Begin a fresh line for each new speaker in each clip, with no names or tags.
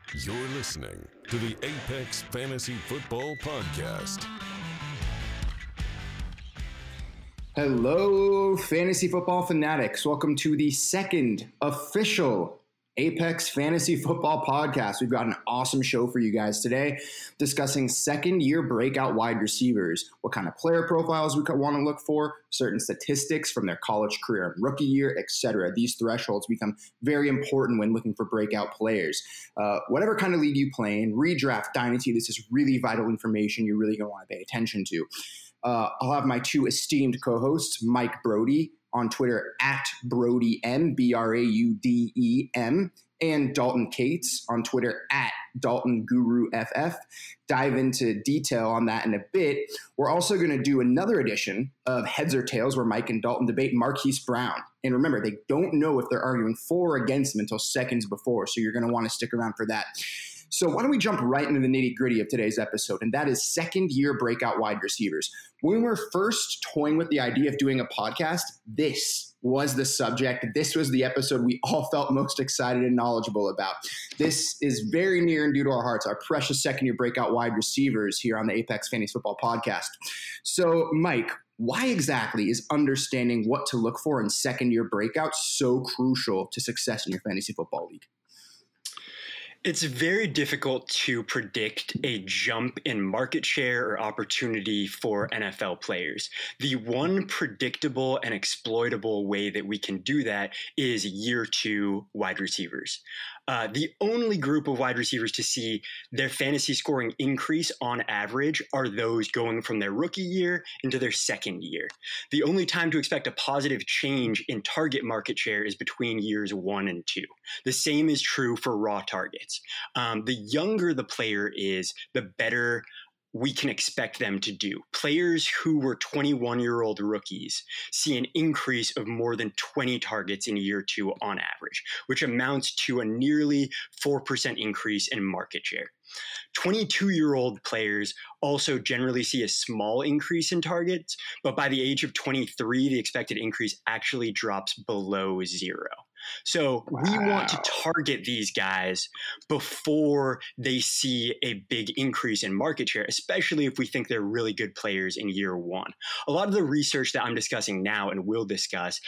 You're listening to the Apex Fantasy Football Podcast.
Hello, fantasy football fanatics. Welcome to the second official Apex Fantasy Football Podcast. We've got an awesome show for you guys today, discussing second-year breakout wide receivers, what kind of player profiles we want to look for, certain statistics from their college career and rookie year, etc. These thresholds become very important when looking for breakout players. Whatever kind of league you play in, redraft, dynasty, this is really vital information you're really going to want to pay attention to. I'll have my two esteemed co-hosts, Mike Brody on Twitter at BrodyM, BraudEM, and Dalton Cates on Twitter at DaltonGuruFF. Dive into detail on that in a bit. We're also going to do another edition of Heads or Tails where Mike and Dalton debate Marquise Brown. And remember, they don't know if they're arguing for or against him until seconds before, so you're going to want to stick around for that. So why don't we jump right into the nitty-gritty of today's episode, and that is second-year breakout wide receivers. When we were first toying with the idea of doing a podcast, this was the subject. This was the episode we all felt most excited and knowledgeable about. This is very near and dear to our hearts, our precious second-year breakout wide receivers here on the Apex Fantasy Football Podcast. So, Mike, why exactly is understanding what to look for in second-year breakouts so crucial to success in your fantasy football league?
It's very difficult to predict a jump in market share or opportunity for NFL players. The one predictable and exploitable way that we can do that is year two wide receivers. The only group of wide receivers to see their fantasy scoring increase on average are those going from their rookie year into their second year. The only time to expect a positive change in target market share is between years 1 and 2. The same is true for raw targets. The younger the player is, the better we can expect them to do. Players who were 21-year-old rookies see an increase of more than 20 targets in year 2 on average, which amounts to a nearly 4% increase in market share. 22-year-old players also generally see a small increase in targets, but by the age of 23, the expected increase actually drops below 0. So we want to target these guys before they see a big increase in market share, especially if we think they're really good players in year 1. A lot of the research that I'm discussing now and will discuss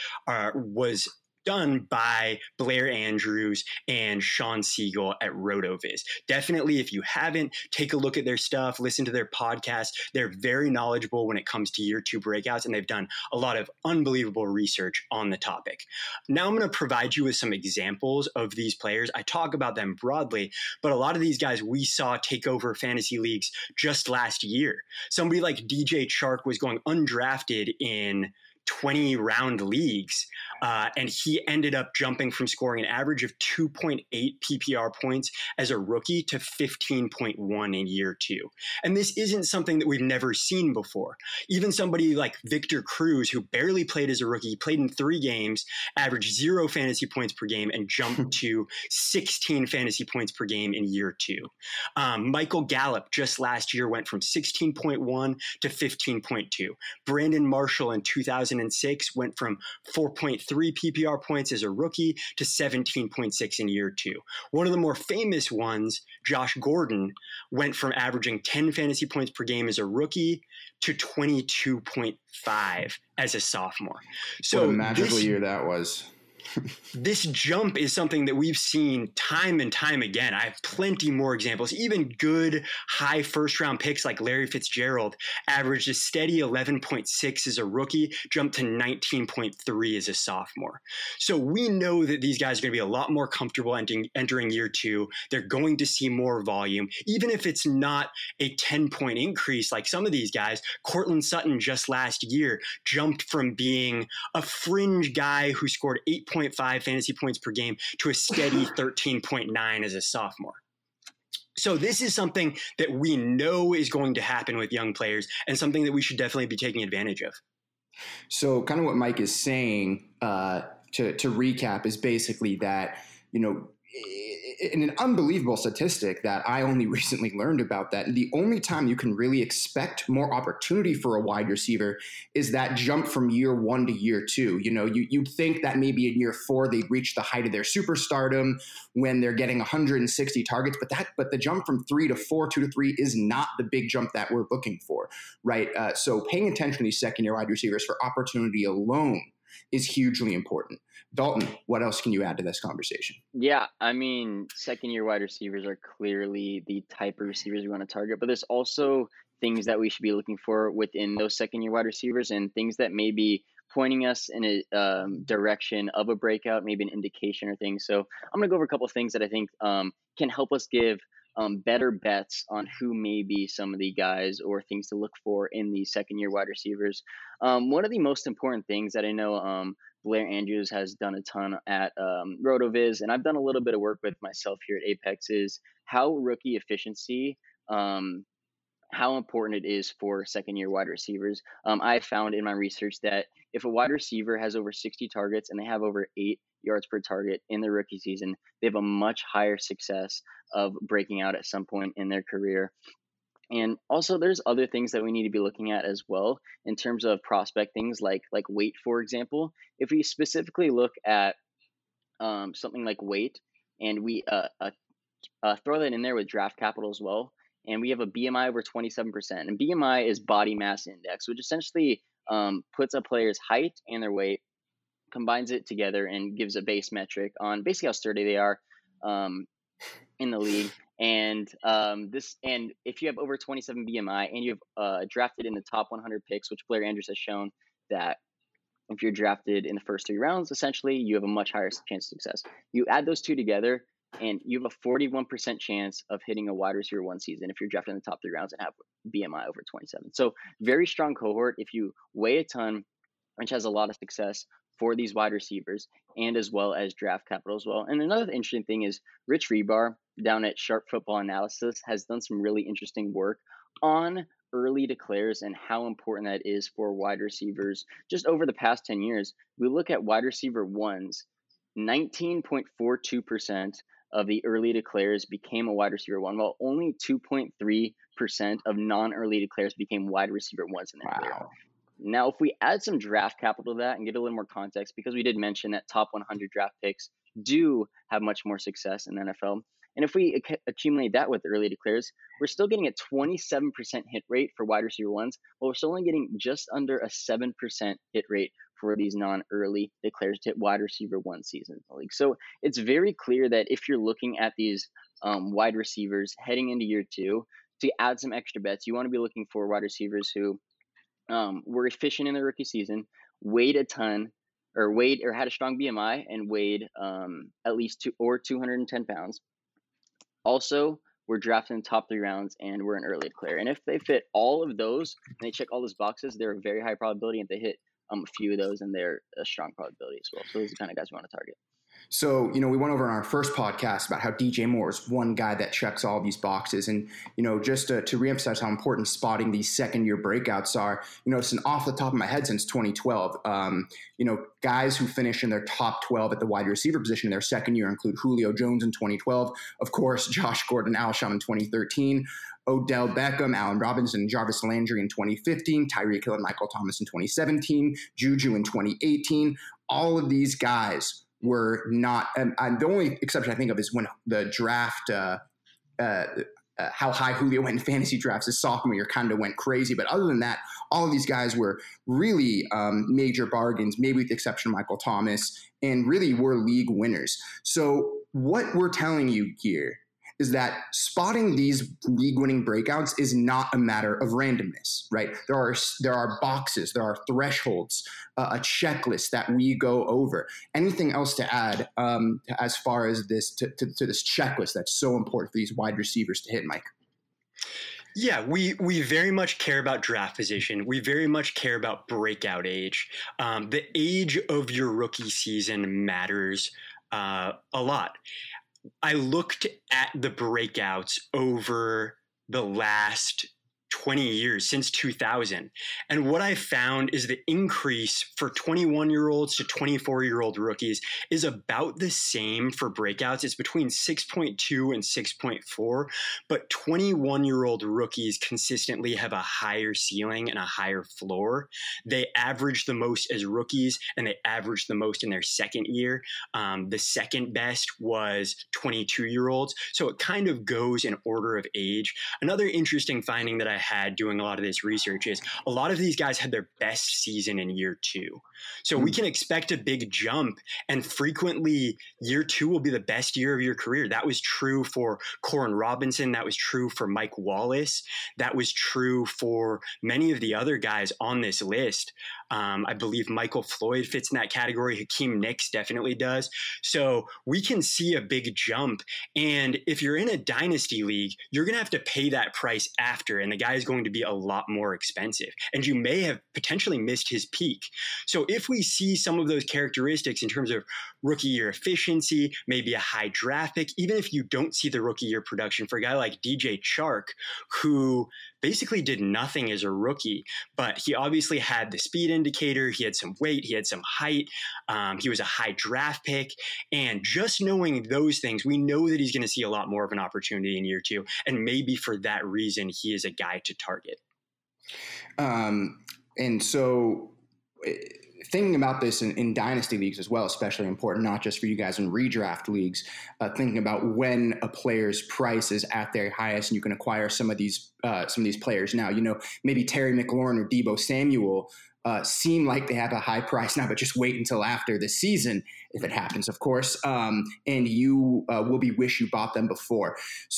was done by Blair Andrews and Sean Siegel at RotoViz. Definitely, if you haven't, take a look at their stuff, listen to their podcast. They're very knowledgeable when it comes to year 2 breakouts, and they've done a lot of unbelievable research on the topic. Now I'm going to provide you with some examples of these players. I talk about them broadly, but a lot of these guys we saw take over fantasy leagues just last year. Somebody like DJ Chark was going undrafted in 20-round leagues, and he ended up jumping from scoring an average of 2.8 PPR points as a rookie to 15.1 in year 2. And this isn't something that we've never seen before. Even somebody like Victor Cruz, who barely played as a rookie, played in 3 games, averaged 0 fantasy points per game, and jumped to 16 fantasy points per game in year 2. Michael Gallup just last year went from 16.1 to 15.2. Brandon Marshall in 2006 went from 4.3 PPR points as a rookie to 17.6 in year 2. One of the more famous ones, Josh Gordon, went from averaging 10 fantasy points per game as a rookie to 22.5 as a sophomore. So
what a magical year that was.
This jump is something that we've seen time and time again. I have plenty more examples. Even good high first-round picks like Larry Fitzgerald averaged a steady 11.6 as a rookie, jumped to 19.3 as a sophomore. So we know that these guys are going to be a lot more comfortable entering year 2. They're going to see more volume. Even if it's not a 10-point increase like some of these guys, Cortland Sutton just last year jumped from being a fringe guy who scored 8.5 fantasy points per game to a steady 13.9 as a sophomore. So this is something that we know is going to happen with young players and something that we should definitely be taking advantage of.
So kind of what Mike is saying, to recap, is basically that, an unbelievable statistic that I only recently learned about, that the only time you can really expect more opportunity for a wide receiver is that jump from year 1 to year 2. You'd think that maybe in year 4 they'd reach the height of their superstardom when they're getting 160 targets, but the jump from 3 to 4, 2 to 3 is not the big jump that we're looking for, right? So paying attention to these second-year wide receivers for opportunity alone is hugely important. Dalton, what else can you add to this conversation?
Yeah, I mean, second-year wide receivers are clearly the type of receivers we want to target, but there's also things that we should be looking for within those second-year wide receivers, and things that may be pointing us in a direction of a breakout, maybe an indication or things. So I'm going to go over a couple of things that I think can help us give better bets on who may be some of the guys or things to look for in the second-year wide receivers. One of the most important things that I know Blair Andrews has done a ton at RotoViz, and I've done a little bit of work with myself here at Apex, is how rookie efficiency, how important it is for second-year wide receivers. I found in my research that if a wide receiver has over 60 targets and they have over 8 yards per target in their rookie season, they have a much higher success of breaking out at some point in their career. And also, there's other things that we need to be looking at as well in terms of prospect things like weight, for example. If we specifically look at something like weight, and we throw that in there with draft capital as well, and we have a BMI over 27%, and BMI is body mass index, which essentially puts a player's height and their weight, combines it together, and gives a base metric on basically how sturdy they are in the league. And and if you have over 27 BMI and you've drafted in the top 100 picks, which Blair Andrews has shown that if you're drafted in the first 3 rounds, essentially you have a much higher chance of success. You add those two together, and you have a 41% chance of hitting a wide receiver 1 season if you're drafted in the top 3 rounds and have BMI over 27. So very strong cohort if you weigh a ton, which has a lot of success for these wide receivers, and as well as draft capital as well. And another interesting thing is Rich Rebar down at Sharp Football Analysis has done some really interesting work on early declares and how important that is for wide receivers. Just over the past 10 years, we look at wide receiver 1s, 19.42% of the early declares became a wide receiver 1, while only 2.3% of non-early declares became wide receiver 1s in their career. Now, if we add some draft capital to that and give it a little more context, because we did mention that top 100 draft picks do have much more success in the NFL. And if we accumulate that with early declares, we're still getting a 27% hit rate for wide receiver 1s, but we're still only getting just under a 7% hit rate for these non-early declares to hit wide receiver 1 seasons in the league. So it's very clear that if you're looking at these wide receivers heading into year 2, to add some extra bets, you want to be looking for wide receivers who were efficient in their rookie season, weighed a ton, or had a strong BMI and weighed at least 210 pounds. Also, we're drafted in the top 3 rounds and we're an early declare. And if they fit all of those and they check all those boxes, they're a very high probability. And if they hit a few of those, and they're a strong probability as well. So those are the kind of guys we want to target.
So, we went over in our first podcast about how DJ Moore is one guy that checks all these boxes. And, just to reemphasize how important spotting these second-year breakouts are, it's an off the top of my head since 2012. Guys who finish in their top 12 at the wide receiver position in their second year include Julio Jones in 2012, of course, Josh Gordon, Alshon in 2013, Odell Beckham, Allen Robinson, Jarvis Landry in 2015, Tyreek Hill and Michael Thomas in 2017, Juju in 2018. All of these guys were not, and the only exception I think of is when the draft, how high Julio went in fantasy drafts his sophomore year kind of went crazy. But other than that, all of these guys were really major bargains, maybe with the exception of Michael Thomas, and really were league winners. So what we're telling you here is that spotting these league-winning breakouts is not a matter of randomness, right? There are boxes, there are thresholds, a checklist that we go over. Anything else to add as far as this to this checklist that's so important for these wide receivers to hit, Mike?
Yeah, we very much care about draft position. We very much care about breakout age. The age of your rookie season matters a lot. I looked at the breakouts over the last 20 years, since 2000. And what I found is the increase for 21-year-olds to 24-year-old rookies is about the same for breakouts. It's between 6.2 and 6.4, but 21-year-old rookies consistently have a higher ceiling and a higher floor. They average the most as rookies, and they average the most in their second year. The second best was 22-year-olds. So it kind of goes in order of age. Another interesting finding that I had doing a lot of this research is a lot of these guys had their best season in year 2. So we can expect a big jump, and frequently year 2 will be the best year of your career. That was true for Corin Robinson. That was true for Mike Wallace. That was true for many of the other guys on this list. I believe Michael Floyd fits in that category. Hakeem Nicks definitely does. So we can see a big jump. And if you're in a dynasty league, you're going to have to pay that price after, and the guy is going to be a lot more expensive. And you may have potentially missed his peak. So if we see some of those characteristics in terms of rookie year efficiency, maybe a high draft pick, even if you don't see the rookie year production for a guy like DJ Chark, who basically did nothing as a rookie, but he obviously had the speed indicator. He had some weight. He had some height. He was a high draft pick. And just knowing those things, we know that he's going to see a lot more of an opportunity in year 2. And maybe for that reason, he is a guy to target.
And so thinking about this in dynasty leagues as well, especially important, not just for you guys in redraft leagues, thinking about when a player's price is at their highest and you can acquire some of these players now. Maybe Terry McLaurin or Deebo Samuel seem like they have a high price now, but just wait until after the season, if it happens, of course, and you will wish you bought them before.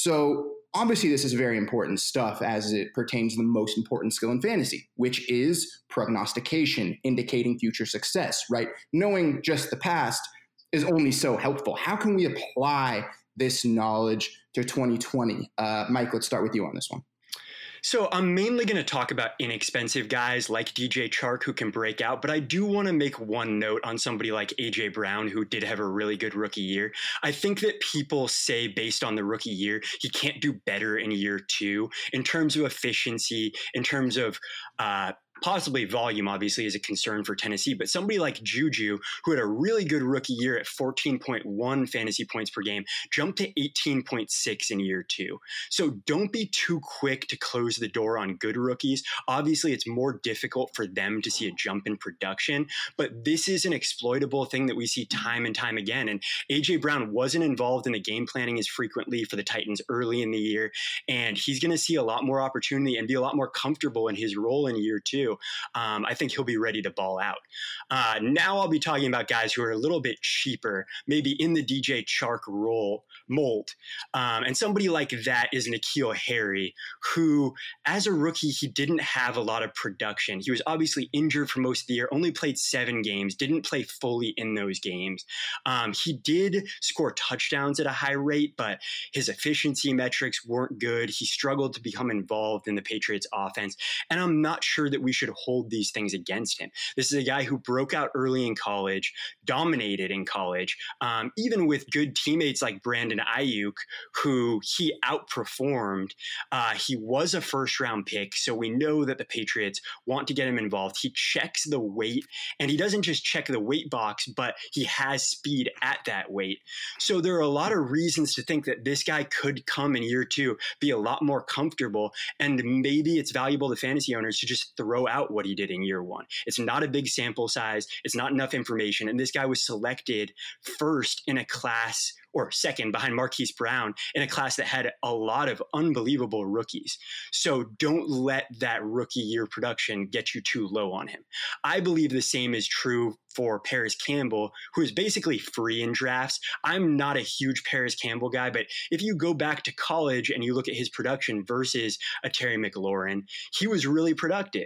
So obviously, this is very important stuff as it pertains to the most important skill in fantasy, which is prognostication, indicating future success, right? Knowing just the past is only so helpful. How can we apply this knowledge to 2020? Mike, let's start with you on this one.
So I'm mainly going to talk about inexpensive guys like DJ Chark who can break out, but I do want to make one note on somebody like AJ Brown who did have a really good rookie year. I think that people say based on the rookie year, he can't do better in year 2 in terms of efficiency, in terms of possibly volume, obviously, is a concern for Tennessee, but somebody like Juju, who had a really good rookie year at 14.1 fantasy points per game, jumped to 18.6 in year 2. So don't be too quick to close the door on good rookies. Obviously, it's more difficult for them to see a jump in production, but this is an exploitable thing that we see time and time again. And AJ Brown wasn't involved in the game planning as frequently for the Titans early in the year, and he's going to see a lot more opportunity and be a lot more comfortable in his role in year 2. I think he'll be ready to ball out. Now I'll be talking about guys who are a little bit cheaper, maybe in the DJ Chark mold. And somebody like that is N'Keal Harry, who as a rookie, he didn't have a lot of production. He was obviously injured for most of the year, only played 7 games, didn't play fully in those games. He did score touchdowns at a high rate, but his efficiency metrics weren't good. He struggled to become involved in the Patriots offense. And I'm not sure that we should hold these things against him. This is a guy who broke out early in college, dominated in college, even with good teammates like Brandon Ayuk, who he outperformed. He was a first-round pick, so we know that the Patriots want to get him involved. He checks the weight, and he doesn't just check the weight box, but he has speed at that weight. So there are a lot of reasons to think that this guy could come in year 2, be a lot more comfortable, and maybe it's valuable to fantasy owners to just throw out what he did in year 1. It's not a big sample size. It's not enough information. And this guy was selected first in a class, or second behind Marquise Brown, in a class that had a lot of unbelievable rookies. So don't let that rookie year production get you too low on him. I believe the same is true for Paris Campbell, who is basically free in drafts. I'm not a huge Paris Campbell guy, but if you go back to college and you look at his production versus a Terry McLaurin, he was really productive.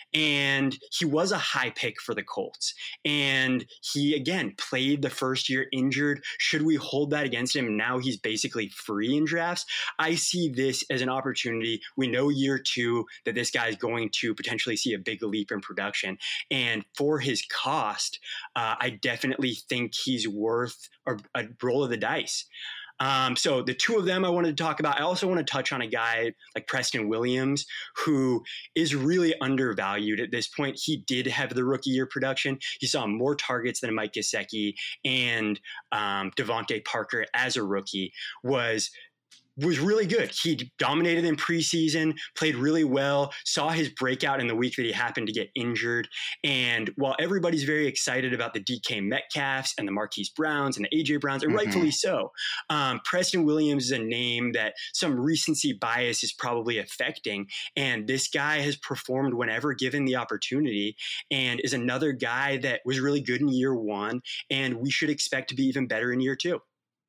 And he was a high pick for the Colts. And he, again, played the first year injured. Should we hold that against him? Now he's basically free in drafts. I see this as an opportunity. We know year 2 that this guy is going to potentially see a big leap in production. And for his cost, I definitely think he's worth a roll of the dice. So the two of them I wanted to talk about. I also want to touch on a guy like Preston Williams, who is really undervalued at this point. He did have the rookie year production. He saw more targets than Mike Gesicki, and Devontae Parker as a rookie was really good. He dominated in preseason, played really well, saw his breakout in the week that he happened to get injured. And while everybody's very excited about the DK Metcalfs and the Marquise Browns and the AJ Browns, and rightfully so, Preston Williams is a name that some recency bias is probably affecting. And this guy has performed whenever given the opportunity, and is another guy that was really good in year one, and we should expect to be even better in year two.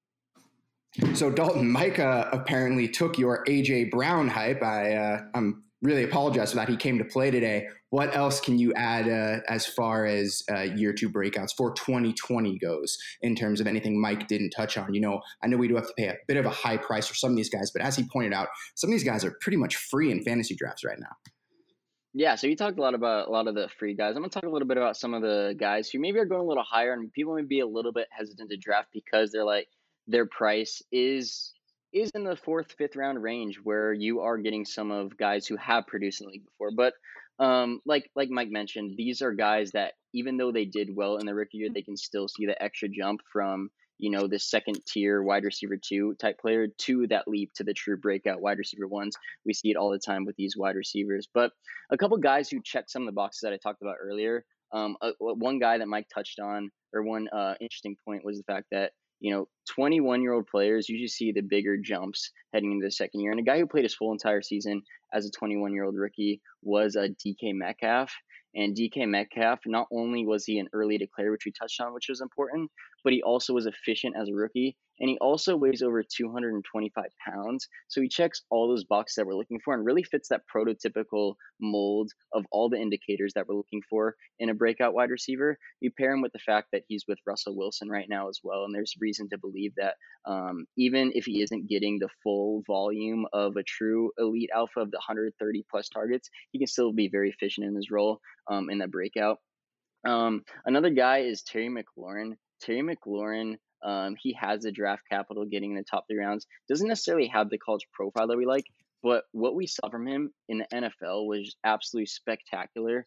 So Dalton, Micah apparently took your AJ Brown hype. I'm really apologize for that. He came to play today. What else can you add as far as year two breakouts for 2020 goes in terms of anything Mike didn't touch on? I know we do have to pay a bit of a high price for some of these guys, but as he pointed out, some of these guys are pretty much free in fantasy drafts right now.
Yeah, so you talked a lot about a lot of the free guys. I'm going to talk a little bit about some of the guys who maybe are going a little higher, and people may be a little bit hesitant to draft because they're like, their price is in the 4th, 5th round range, where you are getting some of guys who have produced in the league before. But like Mike mentioned, these are guys that even though they did well in the rookie year, they can still see the extra jump from this second tier wide receiver 2 type player to that leap to the true breakout wide receiver 1s. We see it all the time with these wide receivers. But a couple guys who check some of the boxes that I talked about earlier. One guy that Mike touched on, or one interesting point, was the fact that 21-year-old players usually see the bigger jumps heading into the second year. And a guy who played his full entire season as a 21-year-old rookie was DK Metcalf. And DK Metcalf, not only was he an early declare, which we touched on, which was important, but he also was efficient as a rookie. And he also weighs over 225 pounds. So he checks all those boxes that we're looking for and really fits that prototypical mold of all the indicators that we're looking for in a breakout wide receiver. You pair him with the fact that he's with Russell Wilson right now as well. And there's reason to believe that even if he isn't getting the full volume of a true elite alpha of the 130 plus targets, he can still be very efficient in his role in that breakout. Another guy is Terry McLaurin. Terry McLaurin, he has the draft capital getting in the top 3 rounds. Doesn't necessarily have the college profile that we like, but what we saw from him in the NFL was absolutely spectacular.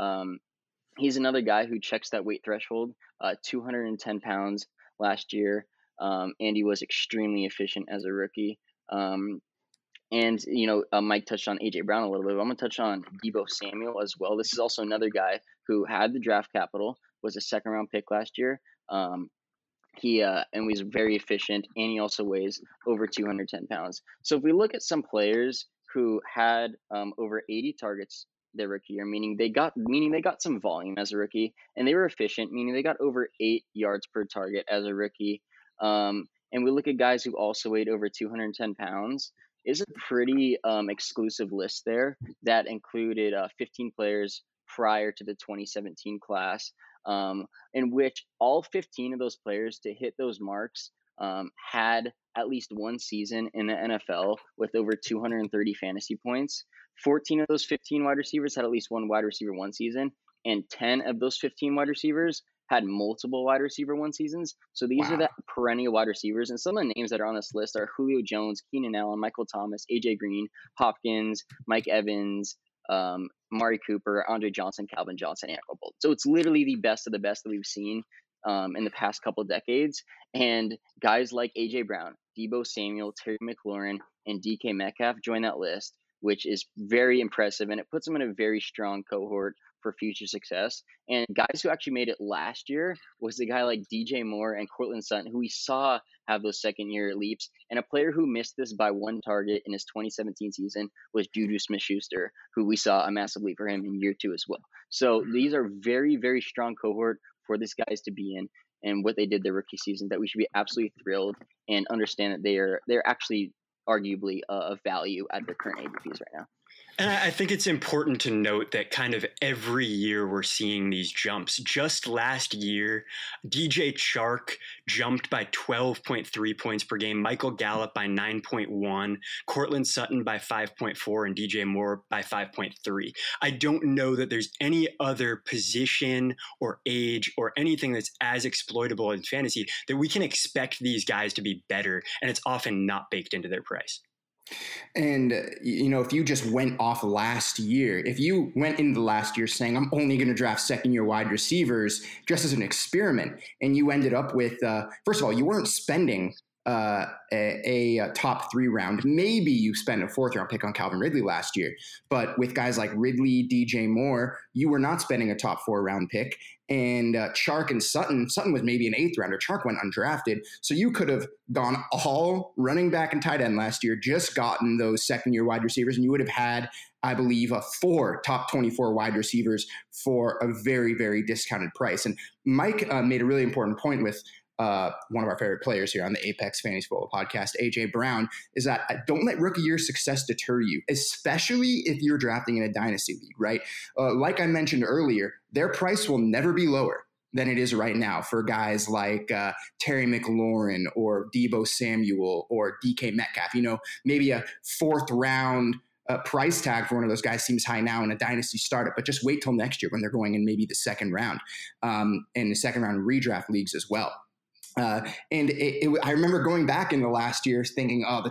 He's another guy who checks that weight threshold, 210 pounds last year, and he was extremely efficient as a rookie. And, Mike touched on AJ Brown a little bit, but I'm going to touch on Deebo Samuel as well. This is also another guy who had the draft capital, was a 2nd round pick last year. He was very efficient, and he also weighs over 210 pounds. So if we look at some players who had over 80 targets their rookie year, meaning they got some volume as a rookie, and they were efficient, meaning they got over 8 yards per target as a rookie. And we look at guys who also weighed over 210 pounds. Is a pretty exclusive list there that included 15 players prior to the 2017 class, in which all 15 of those players to hit those marks had at least one season in the NFL with over 230 fantasy points. 14 of those 15 wide receivers had at least one wide receiver 1 season, and 10 of those 15 wide receivers had multiple wide receiver 1 seasons. So these are the perennial wide receivers. And some of the names that are on this list are Julio Jones, Keenan Allen, Michael Thomas, AJ Green, Hopkins, Mike Evans, Mari Cooper, Andre Johnson, Calvin Johnson, and Echo Bolt. So it's literally the best of the best that we've seen in the past couple of decades. And guys like AJ Brown, Deebo Samuel, Terry McLaurin, and DK Metcalf join that list, which is very impressive. And it puts them in a very strong cohort for future success. And guys who actually made it last year was the guy like DJ Moore and Cortland Sutton, who we saw have those 2nd year leaps. And a player who missed this by 1 target in his 2017 season was Juju Smith-Schuster, who we saw a massive leap for him in year 2 as well. So these are very, very strong cohort for these guys to be in, and what they did their rookie season, that we should be absolutely thrilled and understand that they're actually arguably of value at their current ADPs right now.
And I think it's important to note that kind of every year we're seeing these jumps. Just last year, DJ Chark jumped by 12.3 points per game, Michael Gallup by 9.1, Cortland Sutton by 5.4, and DJ Moore by 5.3. I don't know that there's any other position or age or anything that's as exploitable in fantasy that we can expect these guys to be better, and it's often not baked into their price.
And, if you just went off last year, if you went into last year saying, I'm only going to draft second-year wide receivers just as an experiment, and you ended up with, first of all, you weren't spending a top 3 round. Maybe you spent a 4th round pick on Calvin Ridley last year, but with guys like Ridley, DJ Moore, you were not spending a top 4 round pick. And Chark and Sutton was maybe an 8th rounder. Chark went undrafted. So you could have gone all running back and tight end last year, just gotten those second-year wide receivers, and you would have had, I believe, 4 top 24 wide receivers for a very, very discounted price. And Mike made a really important point with one of our favorite players here on the Apex Fantasy Football Podcast, AJ Brown, is that don't let rookie year success deter you, especially if you're drafting in a dynasty league, right? Like I mentioned earlier, their price will never be lower than it is right now for guys like Terry McLaurin or Deebo Samuel or DK Metcalf. Maybe a 4th round price tag for one of those guys seems high now in a dynasty startup, but just wait till next year when they're going in maybe the 2nd round and the 2nd round redraft leagues as well. And I remember going back in the last year thinking, the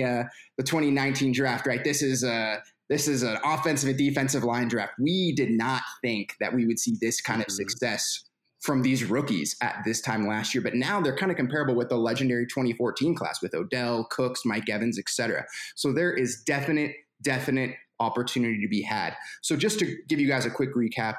2019 draft, right? This is an offensive and defensive line draft. We did not think that we would see this kind of success from these rookies at this time last year, but now they're kind of comparable with the legendary 2014 class with Odell, Cooks, Mike Evans, etc. So there is definite opportunity to be had. So just to give you guys a quick recap,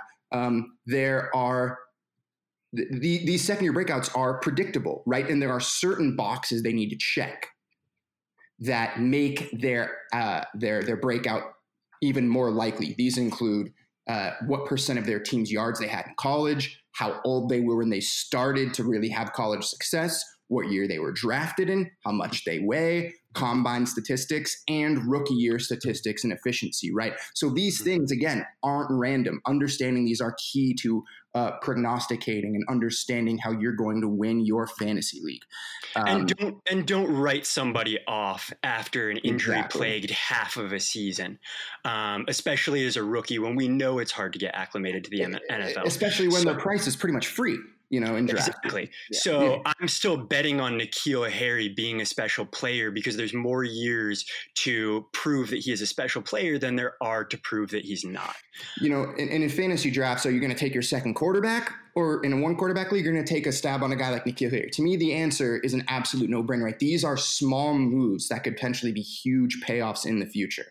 these second-year breakouts are predictable, right? And there are certain boxes they need to check that make their breakout even more likely. These include what percent of their team's yards they had in college, how old they were when they started to really have college success, what year they were drafted in, how much they weigh, combine statistics, and rookie year statistics and efficiency, right? So these things, again, aren't random. Understanding these are key to prognosticating and understanding how you're going to win your fantasy league.
And don't write somebody off after an injury-plagued half of a season, especially as a rookie when we know it's hard to get acclimated to the NFL.
Especially when their price is pretty much free. In draft.
Exactly. Yeah. So I'm still betting on N'Keal Harry being a special player because there's more years to prove that he is a special player than there are to prove that he's not.
In fantasy drafts, are you going to take your second quarterback, or in a 1-quarterback league, you're going to take a stab on a guy like N'Keal Harry? To me, the answer is an absolute no-brainer. Right? These are small moves that could potentially be huge payoffs in the future.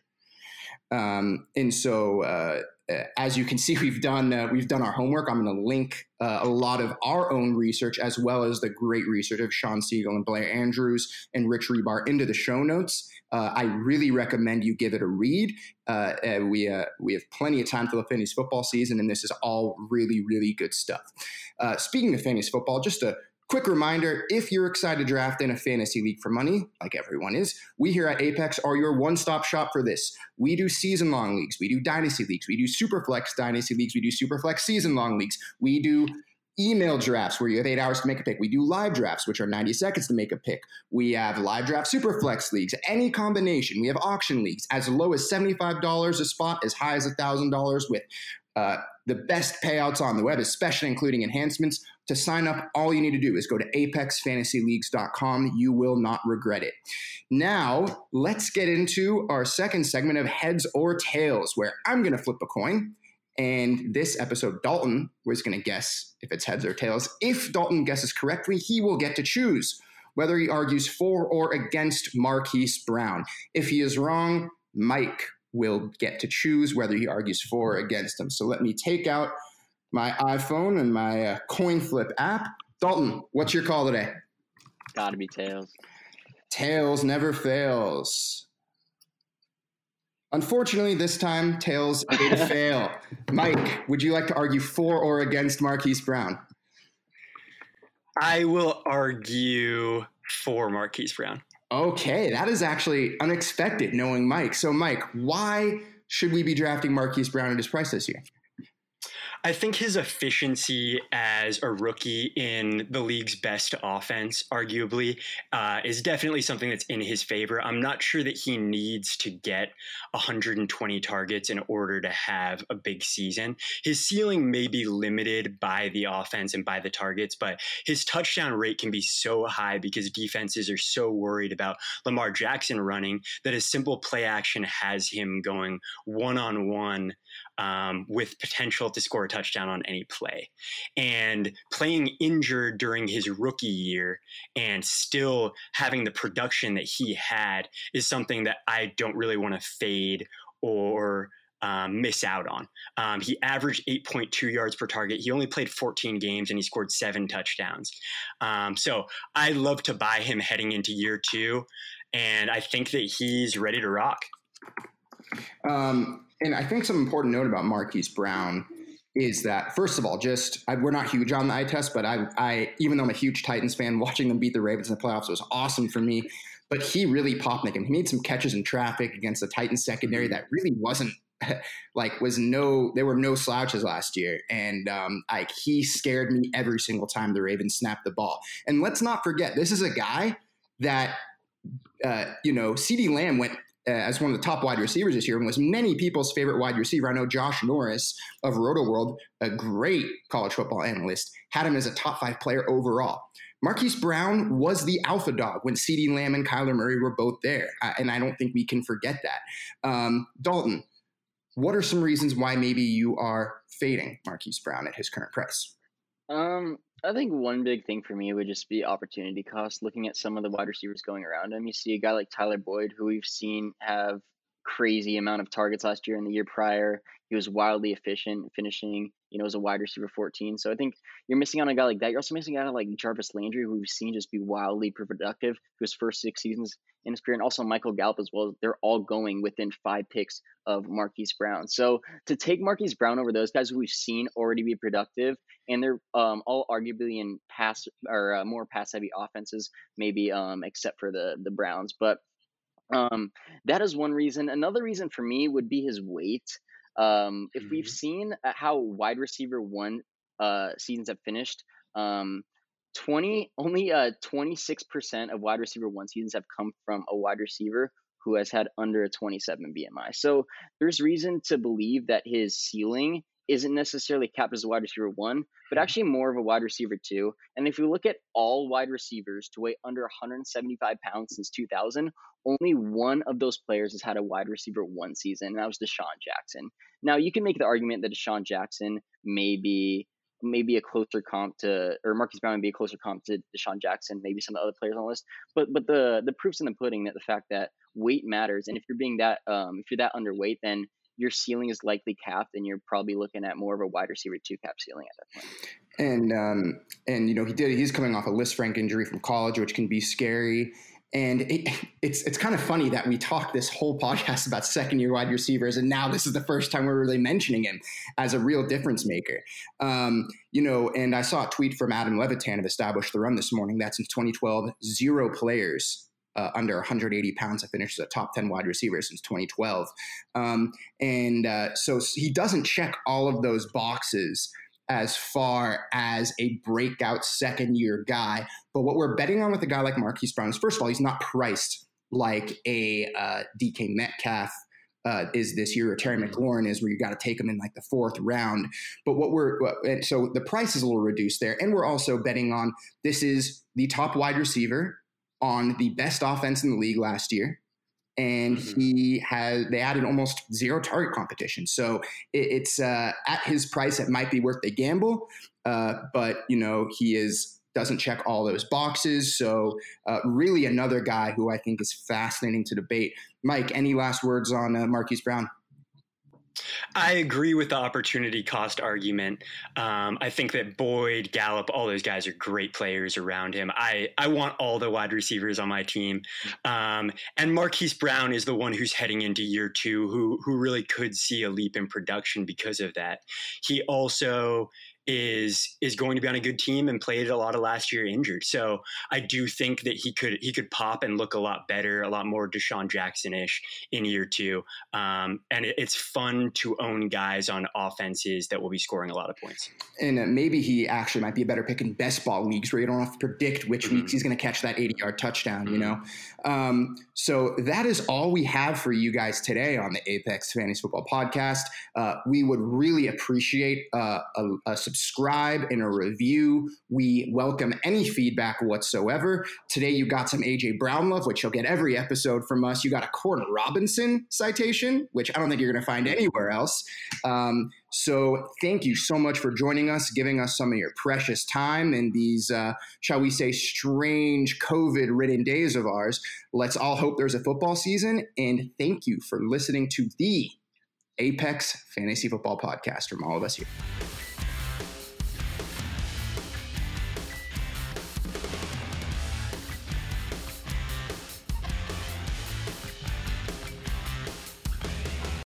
As you can see, we've done our homework. I'm going to link a lot of our own research as well as the great research of Sean Siegel and Blair Andrews and Rich Rebar into the show notes. I really recommend you give it a read. We have plenty of time for the fantasy football season, and this is all really, really good stuff. Speaking of fantasy football, just a quick reminder, if you're excited to draft in a fantasy league for money, like everyone is, we here at Apex are your one-stop shop for this. We do season-long leagues. We do dynasty leagues. We do Superflex dynasty leagues. We do Superflex season-long leagues. We do email drafts where you have 8 hours to make a pick. We do live drafts, which are 90 seconds to make a pick. We have live draft Superflex leagues, any combination. We have auction leagues as low as $75 a spot, as high as $1,000 with the best payouts on the web, especially including enhancements. To sign up, all you need to do is go to apexfantasyleagues.com. You will not regret it. Now, let's get into our second segment of Heads or Tails, where I'm going to flip a coin. And this episode, Dalton was going to guess if it's heads or tails. If Dalton guesses correctly, he will get to choose whether he argues for or against Marquise Brown. If he is wrong, Mike will get to choose whether he argues for or against him. So let me take out my iPhone and my coin flip app. Dalton, what's your call today?
Gotta be tails.
Tails never fails. Unfortunately, this time, tails did fail. Mike, would you like to argue for or against Marquise Brown?
I will argue for Marquise Brown.
Okay, that is actually unexpected knowing Mike. So, Mike, why should we be drafting Marquise Brown at his price this year?
I think his efficiency as a rookie in the league's best offense, arguably, is definitely something that's in his favor. I'm not sure that he needs to get 120 targets in order to have a big season. His ceiling may be limited by the offense and by the targets, but his touchdown rate can be so high because defenses are so worried about Lamar Jackson running that a simple play action has him going one-on-one with potential to score a touchdown on any play. And playing injured during his rookie year and still having the production that he had is something that I don't really want to fade or miss out on. He averaged 8.2 yards per target. He only played 14 games and he scored 7 touchdowns. So I love to buy him heading into year 2. And I think that he's ready to rock.
And I think some important note about Marquise Brown is that, first of all, we're not huge on the eye test, but I even though I'm a huge Titans fan, watching them beat the Ravens in the playoffs was awesome for me. But he really popped Nick. He made some catches in traffic against the Titans secondary that really wasn't there were no slouches last year. And he scared me every single time the Ravens snapped the ball. And let's not forget, this is a guy that, CeeDee Lamb went as one of the top wide receivers this year and was many people's favorite wide receiver. I know Josh Norris of RotoWorld, a great college football analyst, had him as a top 5 player overall. Marquise Brown was the alpha dog when CeeDee Lamb and Kyler Murray were both there. And I don't think we can forget that. Dalton, what are some reasons why maybe you are fading Marquise Brown at his current price?
I think one big thing for me would just be opportunity cost. Looking at some of the wide receivers going around him, you see a guy like Tyler Boyd, who we've seen have crazy amount of targets last year and the year prior. He was wildly efficient, finishing, as a wide receiver 14. So I think you're missing on a guy like that. You're also missing out on like Jarvis Landry, who we've seen just be wildly productive through his first 6 seasons in his career, and also Michael Gallup as well. They're all going within 5 picks of Marquise Brown. So to take Marquise Brown over those guys who we've seen already be productive, and they're all arguably in pass or more pass heavy offenses, maybe except for the Browns, but that is one reason. Another reason for me would be his weight. If we've seen how wide receiver 1 seasons have finished, only 26% of wide receiver 1 seasons have come from a wide receiver who has had under a 27 BMI. So there's reason to believe that his ceiling isn't necessarily capped as a wide receiver 1, but actually more of a wide receiver 2. And if you look at all wide receivers to weigh under 175 pounds since 2000, only one of those players has had a wide receiver 1 season, and that was Deshaun Jackson. Now, you can make the argument that Deshaun Jackson may be a closer comp to, or Marquise Brown would be a closer comp to Deshaun Jackson, maybe some of the other players on the list. But the proof's in the pudding, that the fact that weight matters, and if you're being that if you're that underweight, then your ceiling is likely capped, and you're probably looking at more of a wide receiver 2 cap ceiling at that point.
And he's coming off a Lisfranc injury from college, which can be scary. And it's kind of funny that we talked this whole podcast about second-year wide receivers, and now this is the first time we're really mentioning him as a real difference maker. And I saw a tweet from Adam Levitan of Establish the Run this morning that since 2012, 0 players under 180 pounds have finished as a top 10 wide receiver since 2012. So he doesn't check all of those boxes as far as a breakout second-year guy. But what we're betting on with a guy like Marquise Brown is, first of all, he's not priced like a DK Metcalf is this year, or Terry McLaurin is, where you got to take him in like the 4th round. But so the price is a little reduced there. And we're also betting on, this is the top wide receiver on the best offense in the league last year. And they added almost 0 target competition. So it's at his price, it might be worth the gamble. But he doesn't check all those boxes. So really another guy who I think is fascinating to debate. Mike, any last words on Marquise Brown?
I agree with the opportunity cost argument. I think that Boyd, Gallup, all those guys are great players around him. I want all the wide receivers on my team. And Marquise Brown is the one who's heading into year 2, who really could see a leap in production because of that. He also is going to be on a good team and played a lot of last year injured. So I do think that he could pop and look a lot better, a lot more Deshaun Jackson-ish in year 2. And it's fun to own guys on offenses that will be scoring a lot of points.
And maybe he actually might be a better pick in best ball leagues where you don't have to predict which weeks he's going to catch that 80-yard touchdown, you know? So that is all we have for you guys today on the Apex Fantasy Football Podcast. We would really appreciate a subscribe and a review. We welcome any feedback whatsoever. Today you got some AJ Brown love, which you'll get every episode from us. You got a Corden Robinson citation, which I don't think you're going to find anywhere else. So thank you so much for joining us, giving us some of your precious time in these, shall we say, strange COVID-ridden days of ours. Let's all hope there's a football season, and thank you for listening to the Apex Fantasy Football Podcast from all of us here.